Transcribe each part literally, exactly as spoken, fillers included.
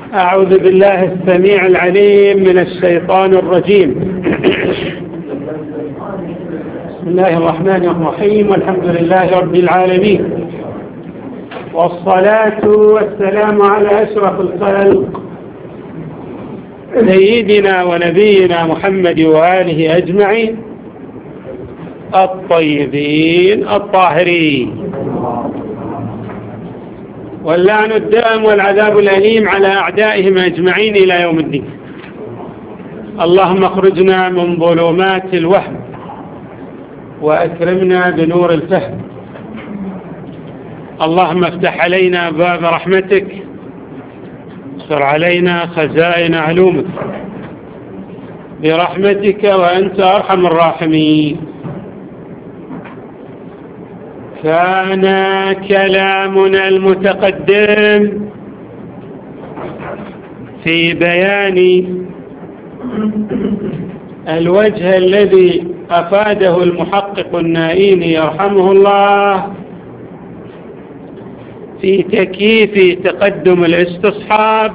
أعوذ بالله السميع العليم من الشيطان الرجيم. بسم الله الرحمن الرحيم، والحمد لله رب العالمين، والصلاة والسلام على أشرف الخلق سيدنا ونبينا محمد وآله أجمعين الطيبين الطاهرين، واللعن الدائم والعذاب الأليم على أعدائهم أجمعين إلى يوم الدين. اللهم اخرجنا من ظلمات الوهم وأكرمنا بنور الفهم. اللهم افتح علينا باب رحمتك، اغفر علينا خزائن علومك برحمتك وأنت أرحم الراحمين. كان كلامنا المتقدم في بيان الوجه الذي أفاده المحقق النائيني يرحمه الله في تكييف تقدم الاستصحاب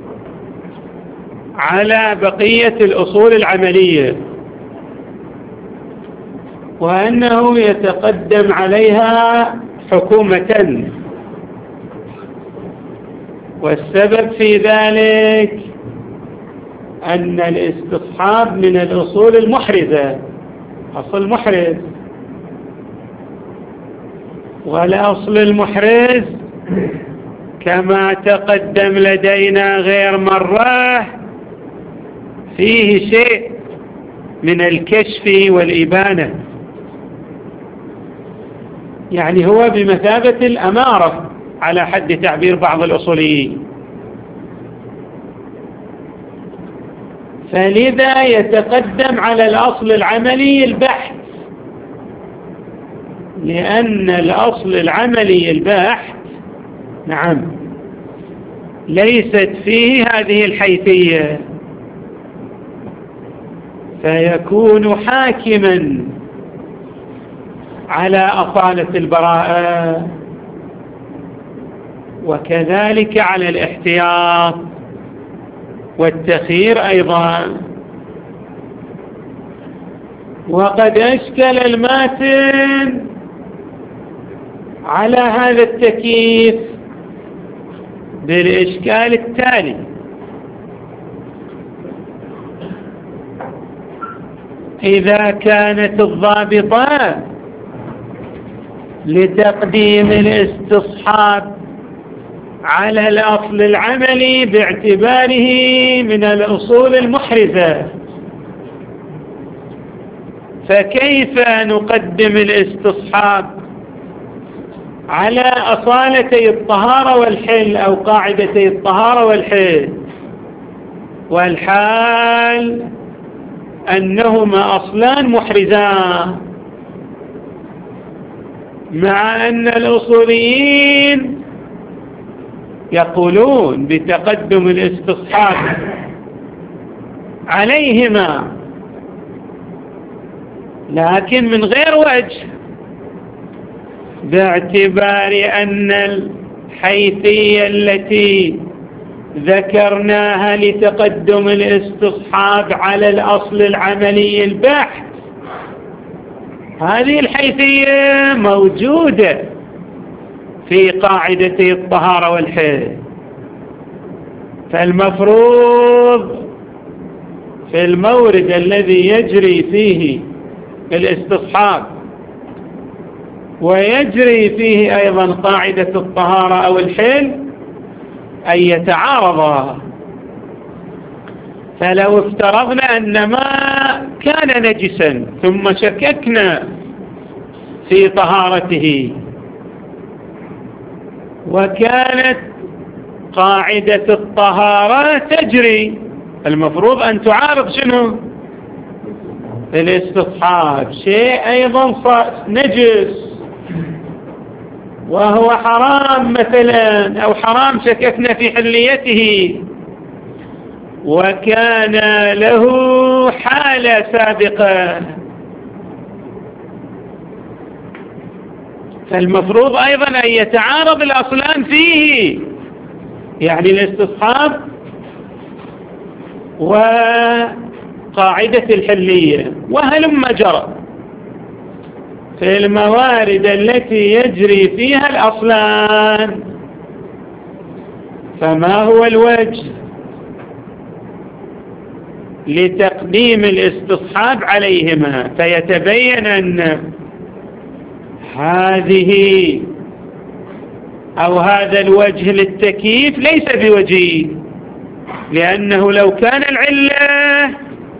على بقية الأصول العملية، وأنه يتقدم عليها حكومة، والسبب في ذلك أن الاستصحاب من الأصول المحرزة، أصل محرز، والأصل المحرز كما تقدم لدينا غير مرة فيه شيء من الكشف والإبانة، يعني هو بمثابة الأمارة على حد تعبير بعض الأصوليين، فلذا يتقدم على الأصل العملي البحث، لأن الأصل العملي البحث نعم ليست فيه هذه الحيثية، فيكون حاكما على أصالة البراءة، وكذلك على الاحتياط والتخيير أيضا. وقد أشكل الماتن على هذا التكييف بالإشكال التالي: إذا كانت الضابطة لتقديم الاستصحاب على الأصل العملي باعتباره من الأصول المحرزة، فكيف نقدم الاستصحاب على أصالتي الطهارة والحل أو قاعدتي الطهارة والحل، والحال أنهما أصلان محرزان، مع أن الأصوليين يقولون بتقدم الاستصحاب عليهما، لكن من غير وجه، باعتبار أن الحيثية التي ذكرناها لتقدم الاستصحاب على الأصل العملي البحث، هذه الحيثية موجودة في قاعدتي الطهارة والحل، فالمفروض في المورد الذي يجري فيه الاستصحاب ويجري فيه أيضا قاعدة الطهارة أو الحل أن يتعارضا. فلو افترضنا أن ما كان نجسا ثم شككنا في طهارته، وكانت قاعدة الطهارة تجري، المفروض أن تعارض شنو؟ الاستصحاب، شيء أيضا نجس وهو حرام مثلا، أو حرام شككنا في حليته، وكان له حالة سابقة، فالمفروض أيضا أن يتعارض الأصلان فيه، يعني الاستصحاب وقاعدة الحلية وهلم جرى في الموارد التي يجري فيها الأصلان. فما هو الوجه لتقديم الاستصحاب عليهما؟ فيتبين أن هذه أو هذا الوجه للتكييف ليس بوجيه، لأنه لو كان العلة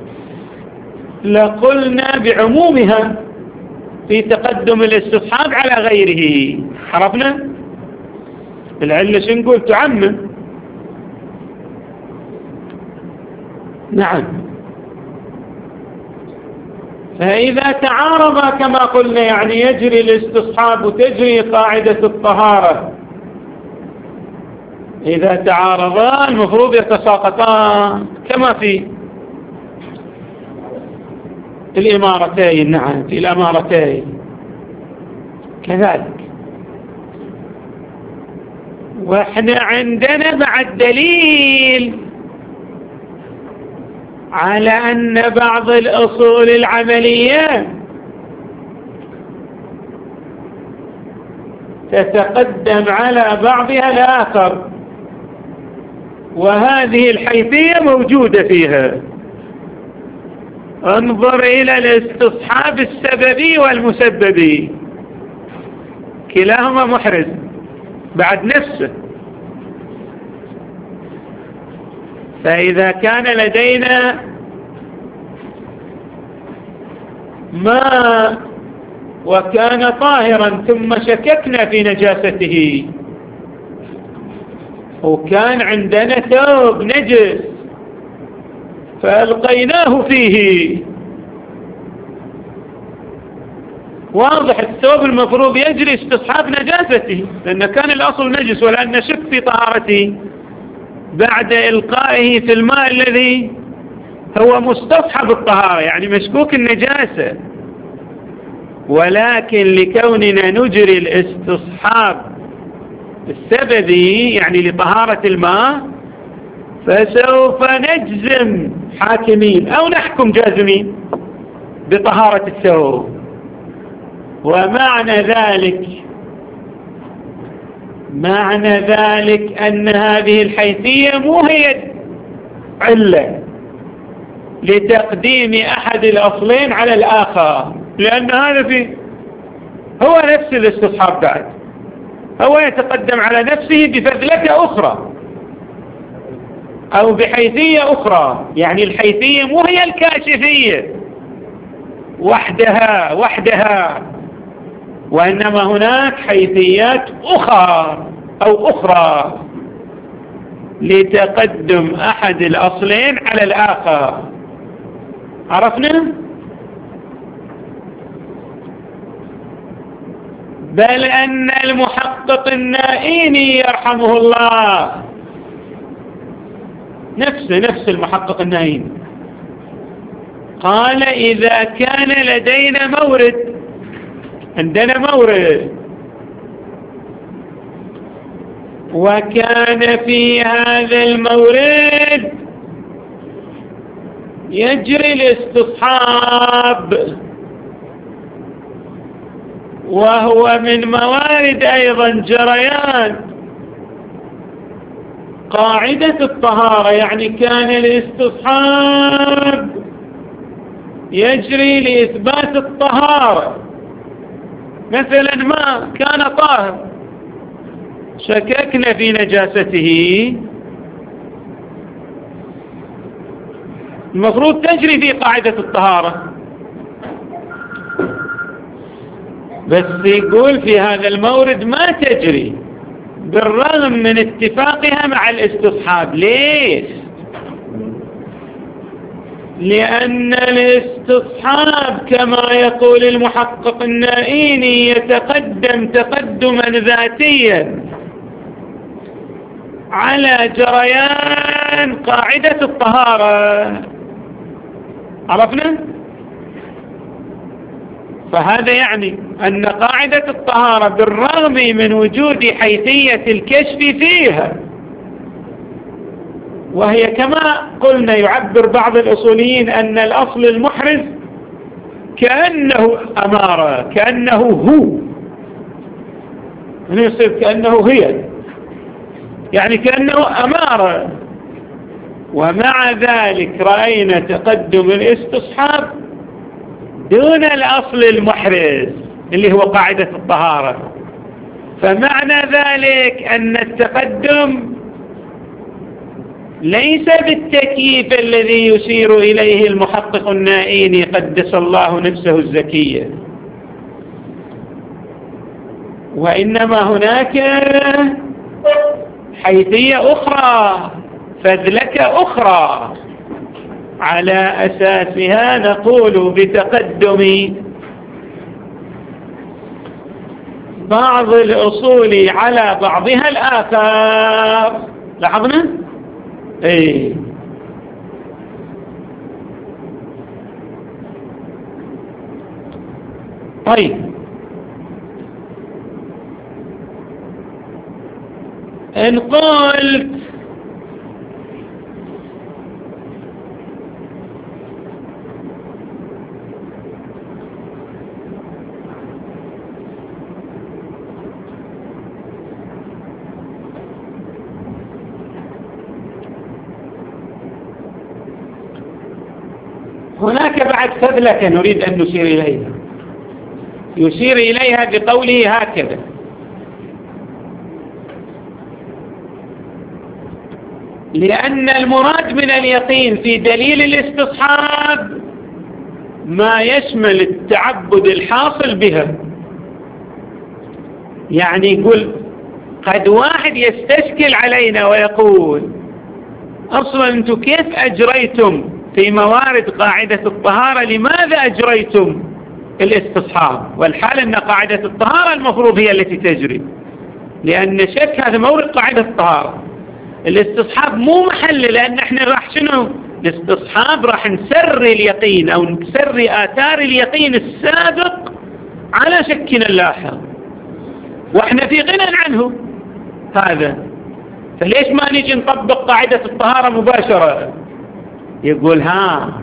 لقلنا بعمومها في تقدم الاستصحاب على غيره. عرفنا العلة شنقول؟ تعمم. نعم. فإذا تعارض كما قلنا يعني يجري الاستصحاب وتجري قاعدة الطهارة، إذا تعارضا المفروض يتساقطان كما في الإمارتين. نعم في الأمارتين كذلك. وإحنا عندنا بعد دليل على أن بعض الأصول العملية تتقدم على بعضها الآخر، وهذه الحيثية موجودة فيها. انظر إلى الاستصحاب السببي والمسببي، كلاهما محرز بعد نفسه. فإذا كان لدينا ماء وكان طاهرا ثم شككنا في نجاسته، وكان عندنا ثوب نجس فألقيناه فيه، واضح الثوب المفروض يجري استصحاب نجاسته لأن كان الأصل نجس، ولأن نشك في طهارته بعد إلقائه في الماء الذي هو مستصحب الطهارة يعني مشكوك النجاسة. ولكن لكوننا نجري الاستصحاب السببي يعني لطهارة الماء، فسوف نجزم حاكمين أو نحكم جازمين بطهارة الثوب. ومعنى ذلك معنى ذلك أن هذه الحيثية مو هي علة لتقديم أحد الأصلين على الآخر، لأن هذا في هو نفس الاستصحاب بعد هو يتقدم على نفسه بفذلة أخرى أو بحيثية أخرى. يعني الحيثية مو هي الكاشفية وحدها وحدها وإنما هناك حيثيات أخرى أو أخرى لتقدم أحد الأصلين على الآخر. عرفنا؟ بل أن المحقق النائيني يرحمه الله نفس نفس المحقق النائيني قال إذا كان لدينا مورد، عندنا مورد وكان في هذا المورد يجري الاستصحاب وهو من موارد أيضا جريان قاعدة الطهارة، يعني كان الاستصحاب يجري لإثبات الطهارة. مثلا ما كان طاهر شككنا في نجاسته، المفروض تجري في قاعدة الطهارة، بس يقول في هذا المورد ما تجري بالرغم من اتفاقها مع الاستصحاب. ليش؟ لأن الاستصحاب كما يقول المحقق النائيني يتقدم تقدما ذاتيا على جريان قاعدة الطهارة. عرفنا؟ فهذا يعني أن قاعدة الطهارة بالرغم من وجود حيثية الكشف فيها وهي كما قلنا يعبر بعض الأصوليين أن الأصل المحرز كأنه أمارة، كأنه هو، يصير كأنه هي، يعني كأنه أمارة. ومع ذلك رأينا تقدم الاستصحاب دون الأصل المحرز اللي هو قاعدة الطهارة. فمعنى ذلك أن التقدم ليس بالتكييف الذي يشير إليه المحقق النائيني قدس الله نفسه الزكية، وإنما هناك حيثية أخرى، فذلكة أخرى، على أساسها نقول بتقدم بعض الأصول على بعضها الآخر. لاحظنا؟ ايه طيب، إن قلت هناك بعد فذلك نريد أن نشير إليها، يشير إليها بقوله هكذا: لأن المراد من اليقين في دليل الاستصحاب ما يشمل التعبد الحاصل بها. يعني يقول قد واحد يستشكل علينا ويقول أصلا أنتم كيف أجريتم في موارد قاعدة الطهارة، لماذا أجريتم الاستصحاب، والحال أن قاعدة الطهارة المفروض هي التي تجري، لأن شك هذا مورد قاعدة الطهارة. الاستصحاب مو محل، لأن احنا راح شنو الاستصحاب، راح نسري اليقين أو نسري آثار اليقين السابق على شكنا اللاحق، واحنا في غنى عنه هذا. فليش ما نيجي نطبق قاعدة الطهارة مباشرة؟ يقول ها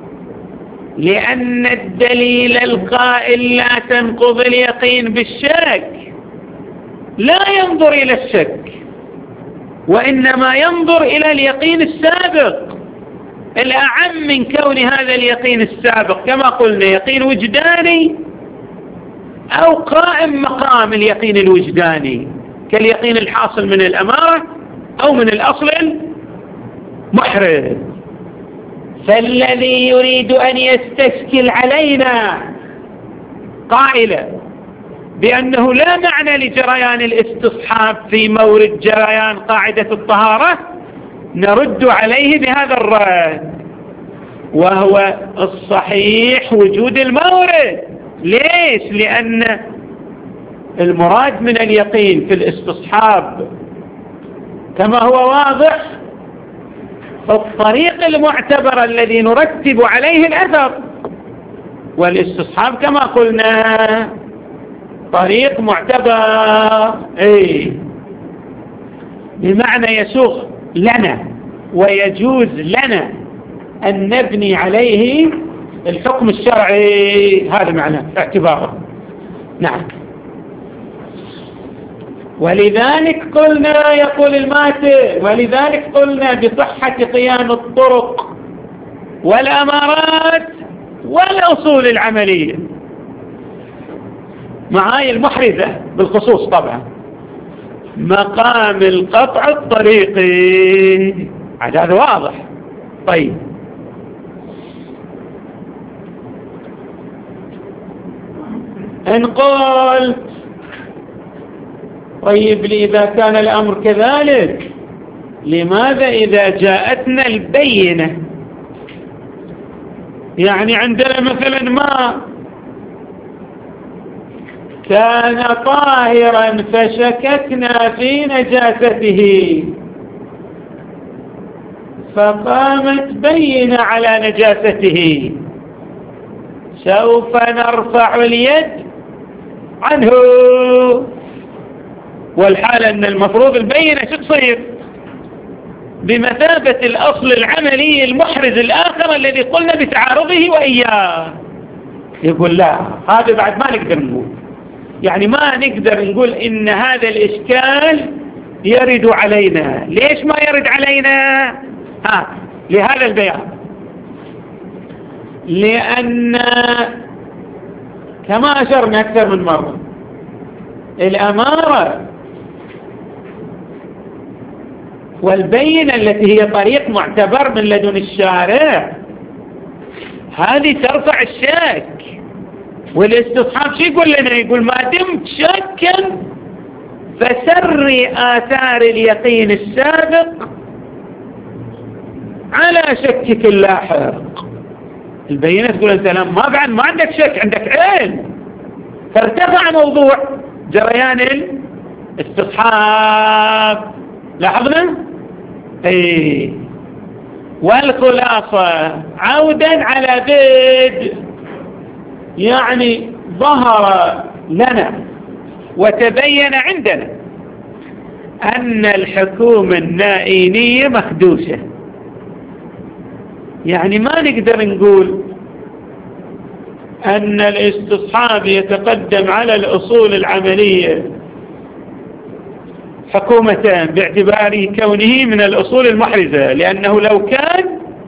لأن الدليل القائل لا تنقض اليقين بالشك لا ينظر إلى الشك، وإنما ينظر إلى اليقين السابق الأعم من كون هذا اليقين السابق كما قلنا يقين وجداني أو قائم مقام اليقين الوجداني كاليقين الحاصل من الأمارة أو من الأصل المحرز. فالذي يريد أن يستشكل علينا قائلا بأنه لا معنى لجريان الاستصحاب في مورد جريان قاعدة الطهارة نرد عليه بهذا الرد، وهو الصحيح وجود المورد. ليش؟ لأن المراد من اليقين في الاستصحاب كما هو واضح الطريق المعتبر الذي نرتب عليه الأثر، والاستصحاب كما قلنا طريق معتبر، اي بمعنى يسوغ لنا ويجوز لنا أن نبني عليه الحكم الشرعي، هذا معناه اعتباره. نعم، ولذلك قلنا يقول الماتر، ولذلك قلنا بصحة قيام الطرق والأمارات والأصول العملية معاي المحرزة بالخصوص طبعا مقام القطع الطريقي، هذا واضح. طيب، إن قلت طيب لي إذا كان الأمر كذلك لماذا إذا جاءتنا البينة، يعني عندنا مثلا ما كان طاهرا فشككنا في نجاسته فقامت بينة على نجاسته، سوف نرفع اليد عنه، والحال أن المفروض البينة شو تصير؟ بمثابة الأصل العملي المحرز الآخر الذي قلنا بتعارضه وإياه. يقول لا، هذا بعد ما نقدر نقول، يعني ما نقدر نقول إن هذا الإشكال يرد علينا. ليش ما يرد علينا؟ ها، لهذا البيان، لأن كما أشرنا أكثر من مرة الأمارة والبينة التي هي طريق معتبر من لدن الشارع هذه ترفع الشك. والاستصحاب شو يقول لنا؟ يقول ما دمت شكا فسري آثار اليقين السابق على شكك اللاحق. البينة تقول أنت ما بعد ما عندك شك، عندك علم، فارتفع موضوع جريان الاستصحاب. لاحظنا؟ ايه. والخلاصة عودا على بدء، يعني ظهر لنا وتبين عندنا أن الحكومة النائينية مخدوشة. يعني ما نقدر نقول أن الاستصحاب يتقدم على الأصول العملية حكومة باعتباره كونه من الأصول المحرزة، لأنه لو كان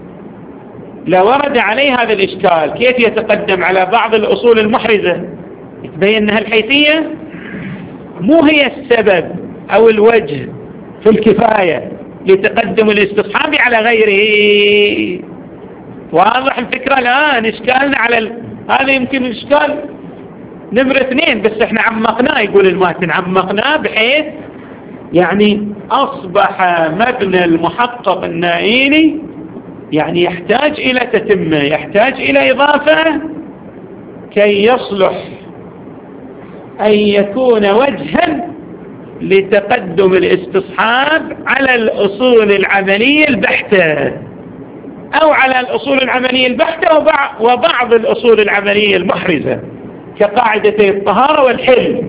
لورد عليه هذا الإشكال كيف يتقدم على بعض الأصول المحرزة. يتبين أنها الحيثية مو هي السبب أو الوجه في الكفاية لتقدم الاستصحاب على غيره. واضح الفكرة الآن؟ إشكالنا على ال... هذا يمكن الإشكال نمرة اثنين، بس احنا عمقناه. يقول الماتن عمقناه بحيث يعني أصبح مبنى المحقق النائيني يعني يحتاج إلى تتمة، يحتاج إلى إضافة كي يصلح أن يكون وجها لتقدم الاستصحاب على الأصول العملية البحتة، أو على الأصول العملية البحتة وبعض الأصول العملية المحرزة كقاعدتي الطهارة والحل.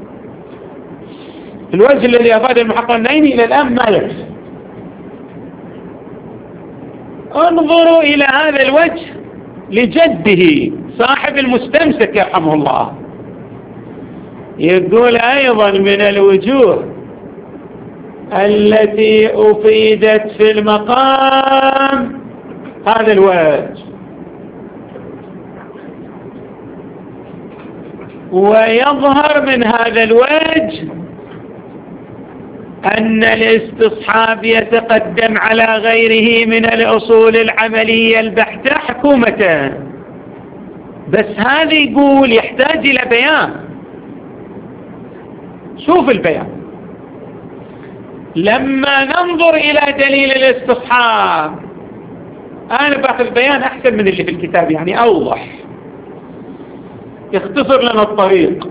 الوجه الذي أفاد المحقق النائيني إلى الآن ما يكفي. انظروا إلى هذا الوجه لجده صاحب المستمسك يرحمه الله. يقول أيضا من الوجوه التي أفيدت في المقام هذا الوجه، ويظهر من هذا الوجه أن الاستصحاب يتقدم على غيره من الأصول العملية البحتة حكومة. بس هذا يقول يحتاج إلى بيان. شوف البيان، لما ننظر إلى دليل الاستصحاب، أنا باخذ بيان أحسن من اللي في الكتاب، يعني أوضح، يختصر لنا الطريق.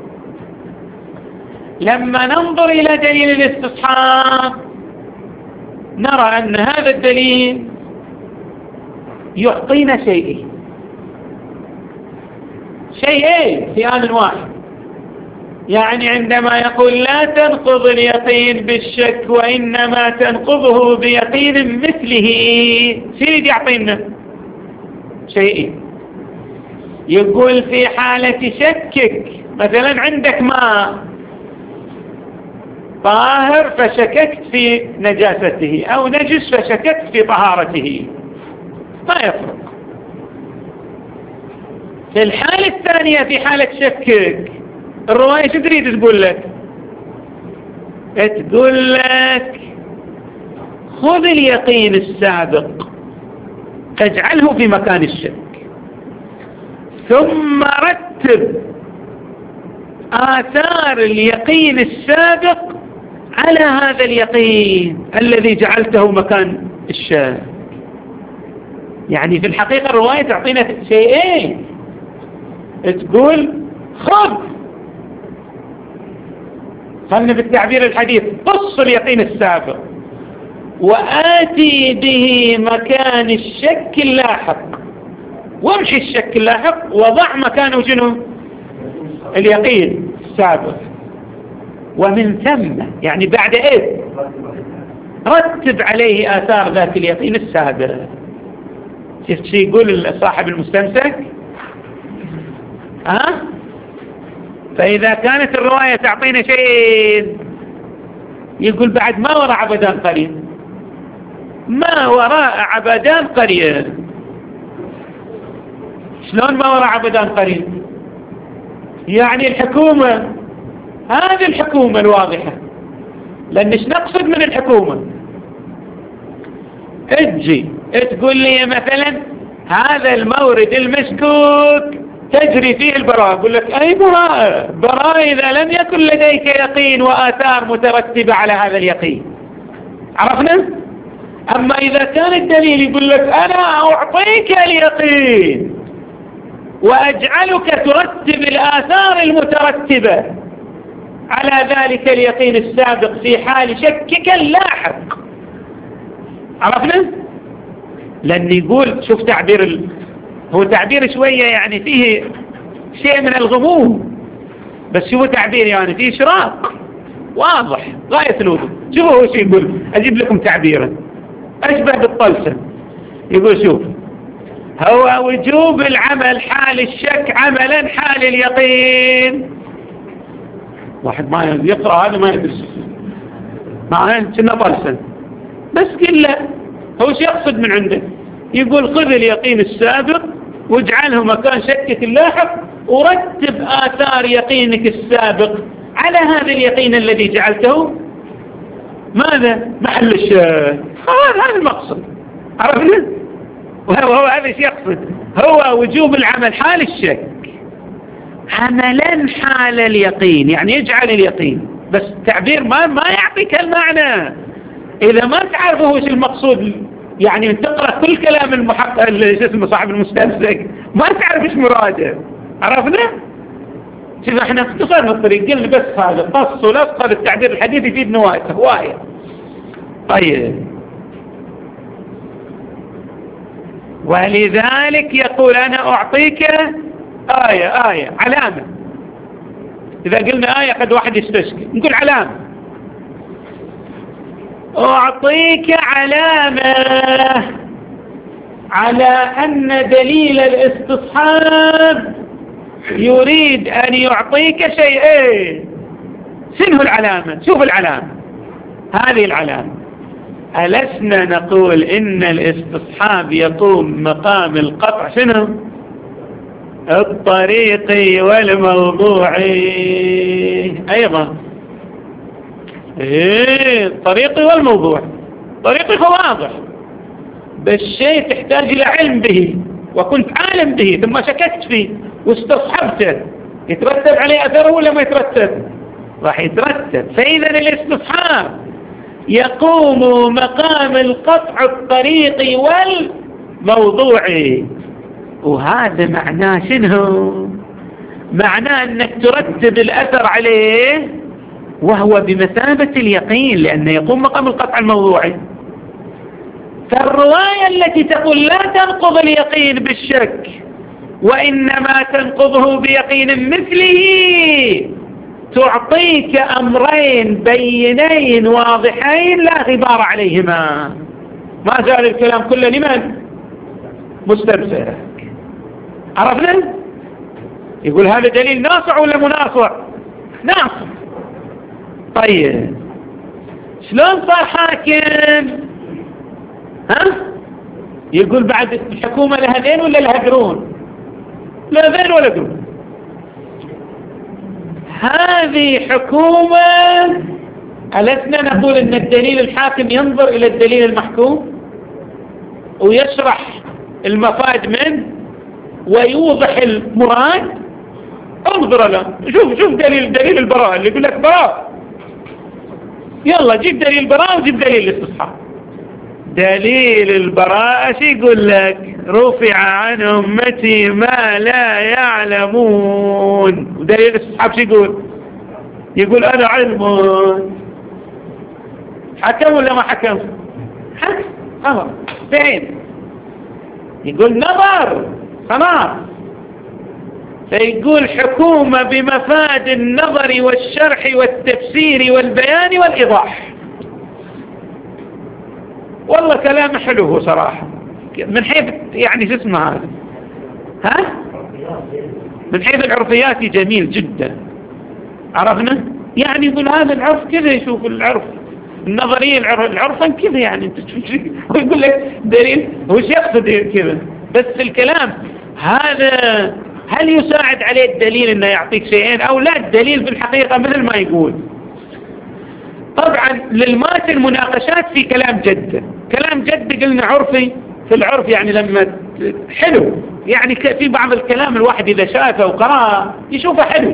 لما ننظر إلى دليل الاستصحاب نرى أن هذا الدليل يعطينا شيئين شيئين في آن واحد. يعني عندما يقول لا تنقض اليقين بالشك وإنما تنقضه بيقين مثله، سيد يعطينا شيئين. يقول في حالة شكك، مثلا عندك ماء طاهر فشككت في نجاسته، أو نجس فشككت في طهارته، ما يفرق. في الحالة الثانية في حالة شكك الرواية شو تريد تقول لك؟ تقول لك خذ اليقين السابق اجعله في مكان الشك، ثم رتب آثار اليقين السابق على هذا اليقين الذي جعلته مكان الشك. يعني في الحقيقة الرواية تعطينا شيئين، تقول خذ، خلنا بالتعبير الحديث، قص اليقين السابق وآتي به مكان الشك اللاحق، وامشي الشك اللاحق وضع مكانه شنو؟ اليقين السابق. ومن ثم يعني بعد ايه؟ رتب عليه آثار ذات اليقين السابق. شفت شي يقول صاحب المستمسك؟ ها؟ فإذا كانت الرواية تعطينا شيء، يقول بعد ما وراء عبدان قرين، ما وراء عبدان قرين. شلون ما وراء عبدان قرين؟ يعني الحكومة، هذه الحكومة الواضحة، لأن ايش نقصد من الحكومة؟ اجي تقول لي مثلا هذا المورد المشكوك تجري فيه البراءة، أقول لك أي براءة؟ براءة إذا لم يكن لديك يقين وآثار مترتبة على هذا اليقين. عرفنا؟ أما إذا كان الدليل يقول لك أنا أعطيك اليقين وأجعلك ترتب الآثار المترتبة على ذلك اليقين السابق في حال شكك اللاحق. عرفنا؟ لأن يقول، شوف تعبير ال... هو تعبير شوية يعني فيه شيء من الغموض، بس هو تعبير يعني فيه إشراق واضح غاية الوضوح. شوفوا هو شو يقول، أجيب لكم تعبيرا أشبه بالطلسم. يقول شوف، هو وجوب العمل حال الشك عملا حال اليقين. واحد ما يقرأ هذا ما يدرس معاه كنا طلسم، بس قل له هو شو يقصد من عنده. يقول خذ اليقين السابق واجعله مكان شكك اللاحق، ورتب آثار يقينك السابق على هذا اليقين الذي جعلته ماذا؟ محل الشك. هذا المقصد. عرفنا؟ وهو هو هذا ايش يقصد؟ هو وجوب العمل حال الشك عملا حال اليقين، يعني يجعل اليقين، بس تعبير ما ما يعطيك المعنى إذا ما تعرفه وش المقصود. يعني تقرأ كل كلام المحقق اللي اسمه صاحب المستمسك ما تعرف ايش مراده. عرفنا؟ شوف احنا اختصرنا الطريق، قلنا بس هذا قص ولصق، هذا التعبير الحديث يفيد نواته هواية. طيب، ولذلك يقول أنا أعطيك آية آية علامة. إذا قلنا آية قد واحد يستشكل، نقول علامة. أعطيك علامة على أن دليل الاستصحاب يريد أن يعطيك شيئين. شنو العلامة؟ شوف العلامة، هذه العلامة. ألسنا نقول إن الاستصحاب يقوم مقام القطع شنو؟ الطريقي والموضوعي أيضا. إيه الطريقي والموضوع. طريقي واضح، بالشيء تحتاج إلى علم به وكنت عالم به ثم شككت فيه واستصحبته، يترتب عليه أثره ولا ما يترتب؟ راح يترتب. فإذا الاستصحاب يقوم مقام القطع الطريقي والموضوعي، وهذا معناه شنو؟ معناه أنك ترتب الأثر عليه وهو بمثابة اليقين، لأنه يقوم مقام القطع الموضوعي. فالرواية التي تقول لا تنقض اليقين بالشك وإنما تنقضه بيقين مثله تعطيك أمرين بينين واضحين لا غبار عليهما. ما زال الكلام كله لمن؟ مستمسك. عرفنا؟ يقول هذا دليل ناصع ولا مناصع؟ ناصع. طيب شلون صار حاكم؟ ها؟ يقول بعد الحكومة لها ذين ولا لها قرون؟ لا ذين ولا قرون. هذه حكومة. ألسنا نقول أن الدليل الحاكم ينظر إلى الدليل المحكوم ويشرح المفاد منه ويوضح المراد؟ انظر له، شوف شوف دليل دليل البراءة اللي يقول لك براءة، يلا جيب دليل البراءة وجيب دليل الاستصحاب. دليل البراءة شو يقول لك؟ رفع عن أمتي ما لا يعلمون. ودليل الاستصحاب شو يقول؟ يقول أنا علم. حكم ولا ما حكم؟ حكم. خلاص فين؟ يقول نظر خلاص. فيقول حكومة بمفاد النظر والشرح والتفسير والبيان والإيضاح. والله كلام حلو هو صراحة، من حيث يعني شو اسمه هذا، ها من حيث العرفيات جميل جدا، عرفنا يعني يقول هذا العرف كذا، يشوف العرف النظرية العرفا كذا يعني انت ويقول لك دليل، هو ايش يقصد كذا؟ بس الكلام هذا هل يساعد عليه الدليل انه يعطيك شيئين او لا؟ الدليل بالحقيقة مثل ما يقول. طبعا للمات المناقشات في كلام جد، كلام جد قلنا عرفي، في العرف يعني لما حلو، يعني في بعض الكلام الواحد اذا شافه وقرأه يشوفه حلو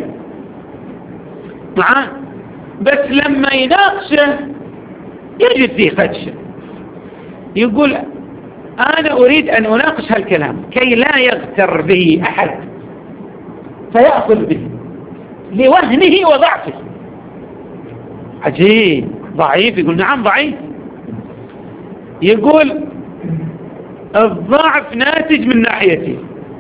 معاه، بس لما يناقشه يجد فيه خدشه، يقول أنا أريد أن أناقش هالكلام كي لا يغتر به أحد فيأخذ به لوهنه وضعفه. عجيب، ضعيف؟ يقول نعم ضعيف. يقول الضعف ناتج من ناحيتين،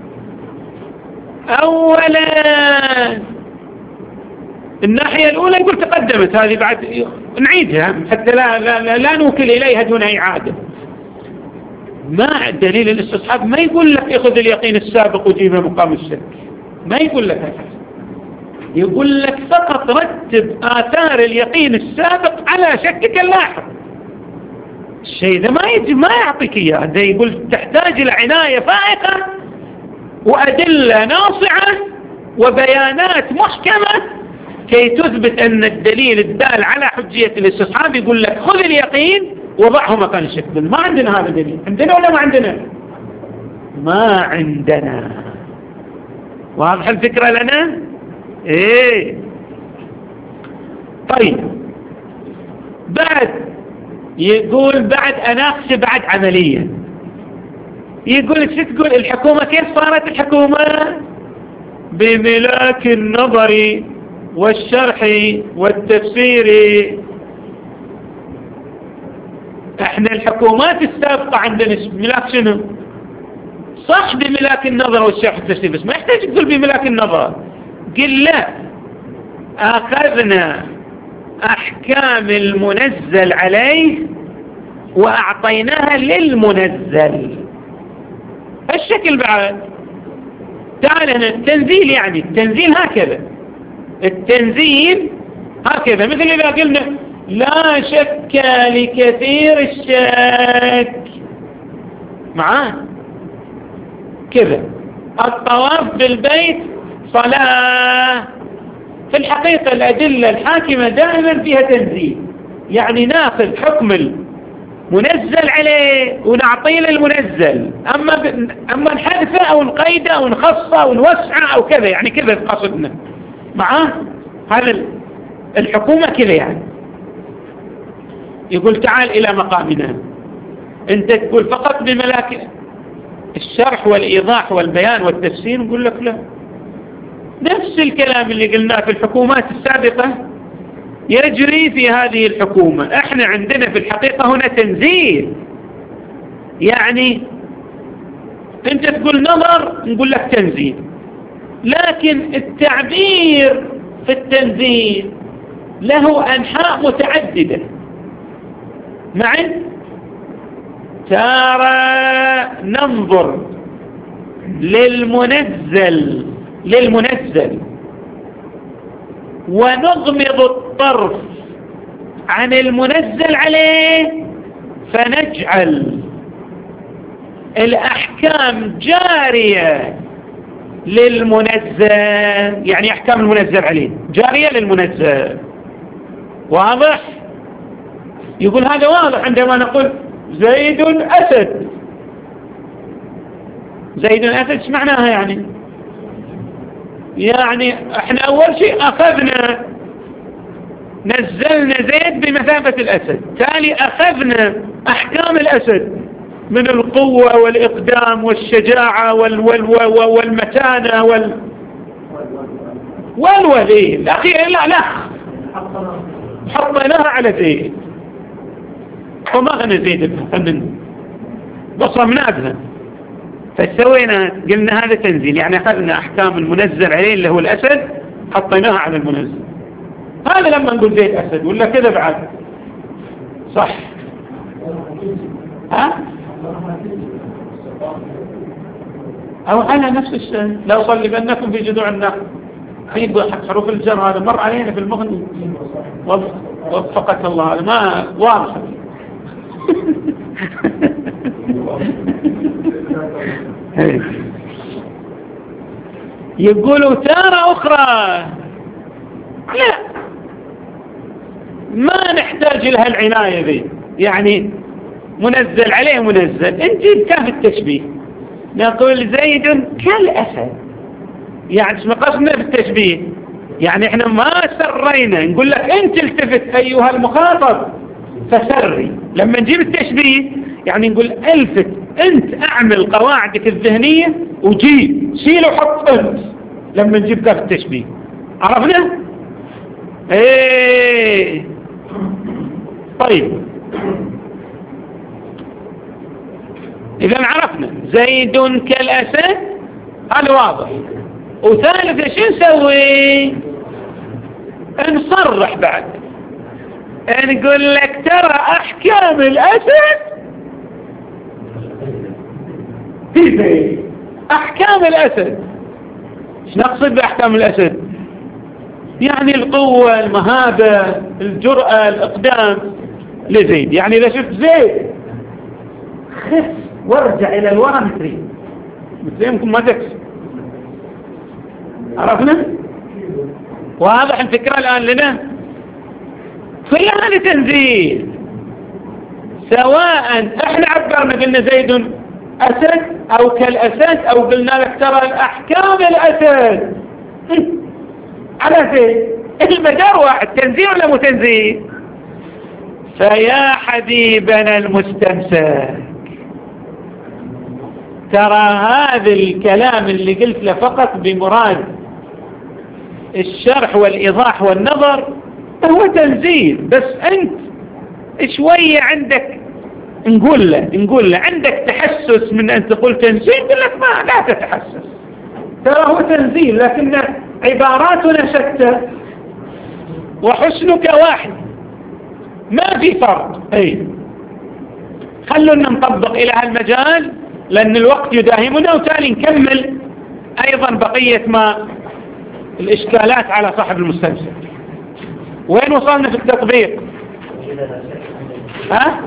أولا الناحية الأولى يقول تقدمت هذه، بعد نعيدها حتى لا, لا, لا, لا نوكل إليها دون إعادة. ما دليل الاستصحاب ما يقول لك اخذ اليقين السابق وجيبه مقام الشك، ما يقول لك هذا، يقول لك فقط رتب آثار اليقين السابق على شكك اللاحق. الشيء ده ما يجي ما يعطيك إياه، ده يقول تحتاج إلى عناية فائقة وأدلة ناصعة وبيانات محكمة كي تثبت أن الدليل الدال على حجية الاستصحاب يقول لك خذ اليقين وضعه مكان الشك. ما عندنا هذا الدليل، عندنا ولا ما عندنا؟ ما عندنا. واضح الفكرة لنا؟ ايه. طيب بعد يقول بعد أناقش بعد عمليا، يقول شو تقول الحكومة كيف صارت الحكومة؟ بملاك النظر والشرح والتفسير. احنا الحكومات السابقة عندنا ملاك شنو؟ صح بملاك النظر والشرح والتفسير، بس ما يحتاج تقول بملاك النظر. قل لا، أخذنا أحكام المنزل عليه وأعطيناها للمنزل. الشكل بعد تعال هنا التنزيل، يعني التنزيل هكذا، التنزيل هكذا مثل إذا قلنا لا شك لكثير الشك معاه كذا، الطواف بالبيت صلاة. في الحقيقة الأدلة الحاكمة دائما فيها تنزيل، يعني ناخذ حكم المنزل عليه ونعطيه للمنزل، أما, ب... أما نحذفه أو نقيده أو نخصه أو نوسعه أو كذا، يعني كذا قصدنا معاه. هذا الحكومة كذا يعني. يقول تعال إلى مقامنا، أنت تقول فقط بملاك الشرح والإيضاح والبيان والتفسير، نقول لك لا، نفس الكلام اللي قلناه في الحكومات السابقة يجري في هذه الحكومة. احنا عندنا في الحقيقة هنا تنزيل، يعني انت تقول نظر نقول لك تنزيل، لكن التعبير في التنزيل له أنحاء متعددة معا. ترى ننظر للمنزل للمنزل ونغمض الطرف عن المنزل عليه فنجعل الأحكام جارية للمنزل، يعني أحكام المنزل عليه جارية للمنزل. واضح؟ يقول هذا واضح عندما نقول زيد أسد. زيد أسد ايش معناها يعني؟ يعني احنا أول شيء أخذنا نزلنا زيد بمثابة الأسد، تالي أخذنا أحكام الأسد من القوة والإقدام والشجاعة وال وال والمتانة وال والولي الأخير لا لا حطيناها على زيد ومغنى زيد منه بصمنا بها، فسوينا قلنا هذا تنزيل، يعني أخذنا أحكام المنزل عليه اللي هو الأسد حطيناها على المنزل. هذا لما نقول زيد أسد ولا كذا بعد صح. ها؟ أو على نفس الشيء، لو صلبنكم في جذوع النخل، في حروف الجر هذا مر علينا في المغني. وفقك الله، ما واضح. يقولوا تارة أخرى لا، ما نحتاج لها العناية ذي، يعني منزل عليه منزل. نجيب كاف التشبيه، نقول زيد كالأسد، يعني اسم قصدنا بالتشبيه، يعني احنا ما سرينا، نقول لك انت التفت ايها المخاطب فسري. لما نجيب التشبيه يعني نقول الفت انت، اعمل قواعدك الذهنية وجيب شيل وحط انت لما نجيب كاف التشبيه. عرفنا؟ ايه طيب، اذا عرفنا زيد كالاسد، هذا واضح. وثالث شو نسوي؟ نصرح بعد، نقول لك ترى احكام الاسد في احكام الاسد. ايش نقصد باحكام الاسد؟ يعني القوة، المهابة، الجرأة، الاقدام لزيد. يعني اذا شفت زيد خف وارجع الى الوراء مثلي مثلي يمكن ما تكسب. عرفنا؟ واضح الفكرة الآن لنا؟ كل هذا تنزيل، سواء احنا عبرنا قلنا زيد أسد أو كالأسد، أو قلنا لك ترى الأحكام الأسد على زيد، المدار واحد، تنزيل ولا مو تنزيل؟ فيا حبيبنا المستمسك، ترى هذا الكلام اللي قلت له فقط بمراد الشرح والإيضاح والنظر هو تنزيل، بس أنت شوية عندك، نقول له نقول له عندك تحسس من أن تقول تنزيل، يقول لك ما لا تتحسس، ترى هو تنزيل لكن عباراتنا شتى وحسنك واحد، ما في فرق. أي خلونا نطبق إلى هالمجال لأن الوقت يداهمنا، وتالي نكمل أيضا بقية ما الإشكالات على صاحب المستمسك. وين وصلنا في التطبيق؟ ها؟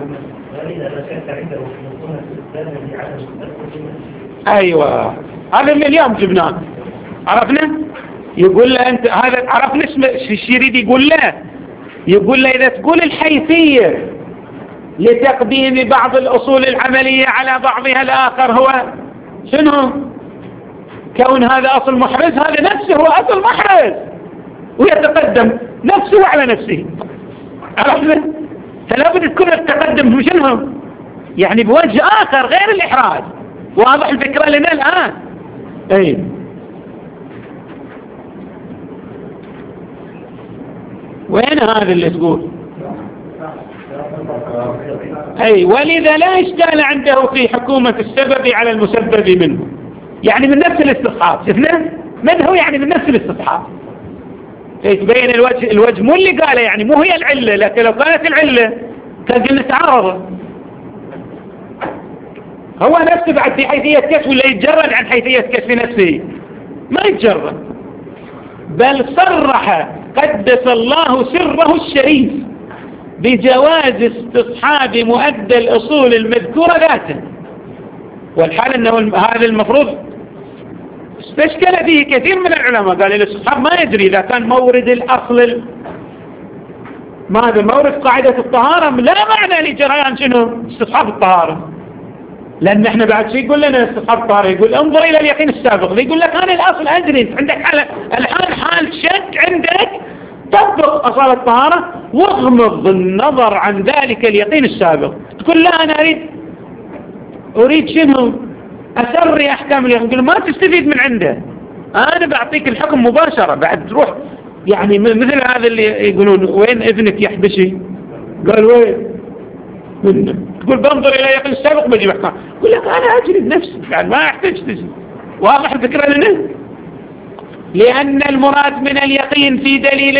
أيوة، هذا اللي اليوم جبناه. عرفنا؟ يقول له أنت هذا، عرفنا ايش يريد يقول له؟ يقول له إذا تقول الحيثية لتقديم بعض الأصول العملية على بعضها الآخر هو شنو؟ كون هذا أصل محرز، هذا نفسه هو أصل محرز ويتقدم نفسه على نفسه. عرفنا؟ فلا بد تكون التقدم بشنو؟ يعني بوجه آخر غير الإحراز. واضح الفكرة لنا الآن؟ أي وين هذا اللي تقول؟ أي ولذا لا إشكال عنده في حكومة السبب على المسبب منه، يعني من نفس الاستصحاب. شفنا من هو؟ يعني من نفس الاستصحاب. تبين الوجه الوجه مو اللي قاله، يعني مو هي العلة، لكن لو كانت العلة كان قلنا تعارض. هو نفسه بعد في حيثية كشف ولا يتجرد عن حيثية كشف نفسه؟ ما يتجرد، بل صرح قدس الله سره الشريف بجواز استصحاب مؤدى الأصول المذكورة ذاته، والحال أنه هذا المفروض استشكل فيه كثير من العلماء، قال الاستصحاب ما يجري إذا كان مورد الأصل ماذا؟ مورد قاعدة الطهارة لا معنى لجريان شنو؟ استصحاب الطهارة، لأن احنا بعد شيء يقول لنا استصحاب الطهارة، يقول انظر إلى اليقين السابق، يقول لك أنا الأصل أدري عندك حالة الحال حال شك عندك، طبق أصالة الطهارة واغمض النظر عن ذلك اليقين السابق، تقول لا أنا أريد أريد شنو؟ أسري أحكام اليقين، يقول ما تستفيد من عنده، أنا بعطيك الحكم مباشرة. بعد تروح يعني مثل هذا اللي يقولون وين إذنك يا حبشي؟ قال وين؟ تقول بنظر إلى يقين السابق بجيب أحكام، يقول لك أنا أجري بنفسي يعني ما أحتاج تجي. واضح الفكرة لنا؟ لأن المراد من اليقين في دليل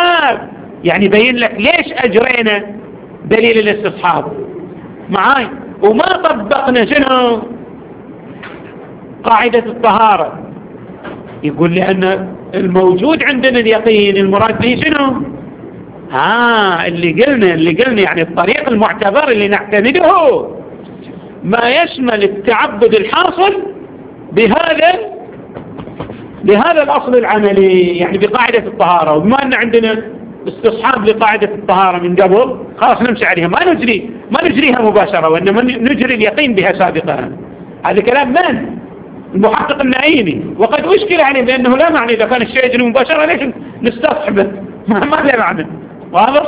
الاستصحاب، يعني بين لك ليش أجرينا دليل الاستصحاب معاي. وما طبقنا شنو قاعدة الطهارة. يقول لأن الموجود عندنا اليقين المراد به شنو؟ ها اللي قلنا اللي قلنا يعني الطريق المعتبر اللي نعتمده ما يشمل التعبد الحاصل بهذا بهذا الأصل العملي، يعني بقاعدة الطهارة. وبما أن عندنا استصحاب لقاعدة الطهارة من قبل خلاص نمشي عليها، ما نجري ما نجريها مباشرة، وإنما نجري اليقين بها سابقا. هذا كلام من؟ المحقق النعيمي، وقد أشكل عليه بأنه لا معنى إذا كان الشيء يجري مباشرة ليش نستصحبه؟ ما له معنى. واضح؟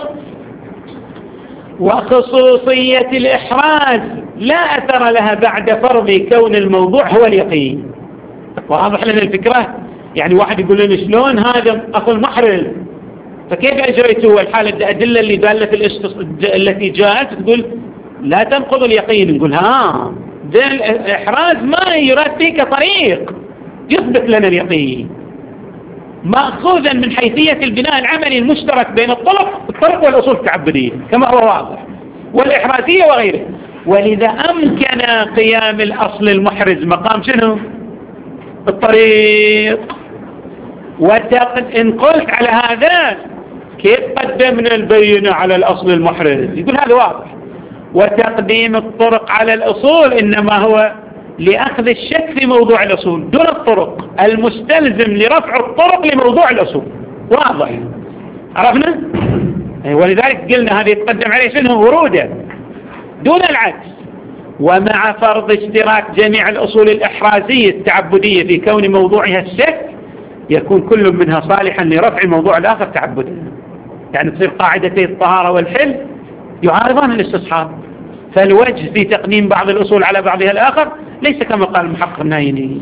وخصوصية الإحراز لا أثر لها بعد فرض كون الموضوع هو اليقين. واضح لنا الفكرة؟ يعني واحد يقول لنا شلون هذا أصل محرز، فكيف أجريته الحالة الأدلة اللي دالة الاستص... التي جاءت تقول لا تنقض اليقين. نقول ها ده الإحراز ما يراد به كطريق يثبت لنا اليقين، مأخوذا من حيثية البناء العملي المشترك بين الطرق الطرق والأصول التعبدية كما هو واضح، والإحرازية وغيره. ولذا أمكن قيام الأصل المحرز مقام شنو؟ الطريق. وتقد إن قلت على هذا كيف قدمنا البينة على الأصل المحرز؟ يقول هذا واضح. وتقديم الطرق على الأصول إنما هو لأخذ الشك في موضوع الأصول دون الطرق، المستلزم لرفع الطرق لموضوع الأصول. واضح؟ عرفنا؟ ولذلك قلنا هذا يتقدم عليه شنو؟ وروده دون العكس. ومع فرض اشتراك جميع الأصول الإحرازية التعبدية في كون موضوعها الشك يكون كل منها صالحا لرفع الموضوع الآخر تعبدا. يعني تصير قاعدتي الطهارة والحل يعارضان الاستصحاب، فالوجه في تقديم بعض الأصول على بعضها الآخر ليس كما قال المحقق النايني.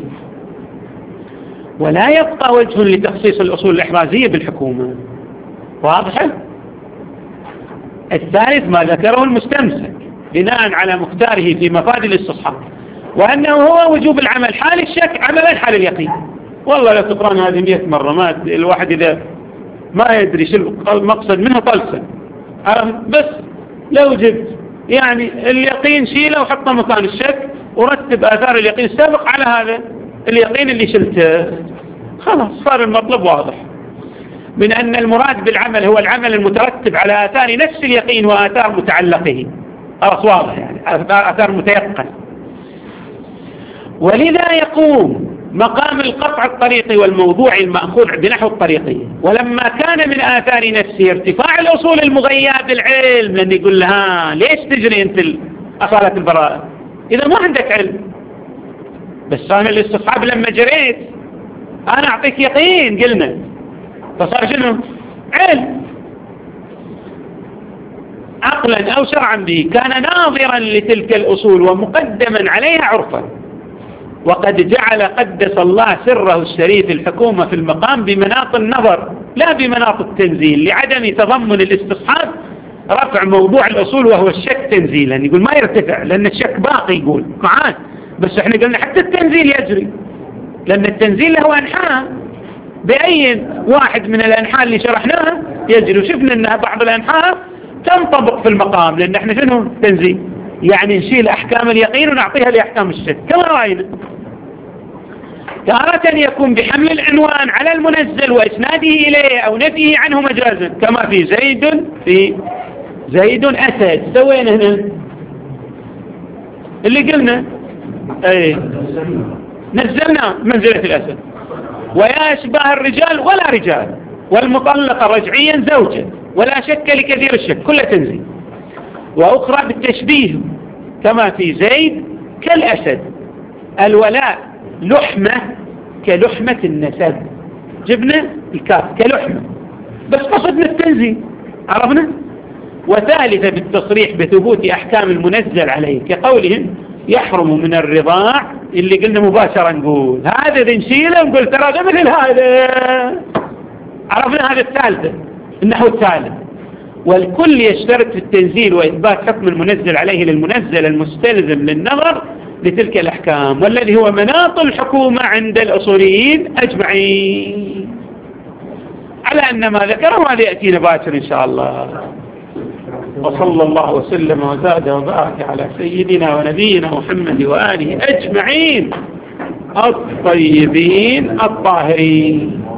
ولا يبقى وجه لتخصيص الأصول الإحرازية بالحكومة. واضح؟ الثالث ما ذكره المستمسك بناء على مختاره في مفاد الاستصحاب، وأنه هو وجوب العمل حال الشك عملا حال اليقين. والله لا تقرأن هذه مئة مرة، ما الواحد إذا ما يدري شو المقصد منها طلسة، بس لو جبت يعني اليقين شيله وحطه مكان الشك ورتب آثار اليقين السابق على هذا اليقين اللي شلته، خلاص صار المطلب واضح من أن المراد بالعمل هو العمل المترتب على آثار نفس اليقين وآثار متعلقه. خلاص واضح، يعني آثار متيقن. ولذا يقوم مقام القطع الطريقي والموضوع المأخوذ بنحو الطريقية. ولما كان من آثار نفسه ارتفاع الأصول المغيّة بالعلم، لأن يقول لها ليش تجري أنت أصالة البراءة إذا ما عندك علم؟ بس أنا الاستصحاب لما جريت أنا أعطيك يقين قلنا، فصار شنو؟ علم. عقلا أو شرعا به كان ناظرا لتلك الأصول ومقدما عليها عرفا. وقد جعل قدس الله سره الشريف الحكومة في المقام بمناط النظر لا بمناط التنزيل، لعدم تضمن الاستصحاب رفع موضوع الأصول وهو الشك تنزيلا. يقول ما يرتفع لأن الشك باقي، يقول معاه، بس احنا قلنا حتى التنزيل يجري لأن التنزيل له أنحاء، بأي واحد من الأنحاء اللي شرحناها يجري. وشفنا أن بعض الأنحاء تنطبق في المقام، لأن احنا شنو تنزيل، يعني نشيل أحكام اليقين ونعطيها لأحكام الشك كما رأينا. تارة يكون بحمل العنوان على المنزل وإسناده إليه أو نفيه عنه مجازا، كما في زيد في زيد أسد. سوينا هنا اللي قلنا ايه نزلنا منزلة الأسد. ويا أشباه الرجال ولا رجال، والمطلقة رجعيا زوجة، ولا شك لكثير الشك كل تنزيل. وأخرى بالتشبيه كما في زيد كالأسد. الولاء لحمة كلحمة النسب، جبنا الكاف كلحمة بس قصدنا التنزيل، عرفنا. وثالثة بالتصريح بثبوت أحكام المنزل عليه كقولهم يحرم من الرضاع، اللي قلنا مباشرة نقول هذا ذي نشيله نقول ترى مثل هذا، عرفنا. هذا الثالثة النحو الثالث. والكل يشترط في التنزيل وإثبات حكم المنزل عليه للمنزل المستلزم للنظر لتلك الأحكام، والذي هو مناط الحكومة عند الأصوليين أجمعين، على أن ما ذكره هذا يأتينا باكر إن شاء الله. وصلى الله وسلم وزاد وبارك على سيدنا ونبينا محمد وآله أجمعين الطيبين الطاهرين.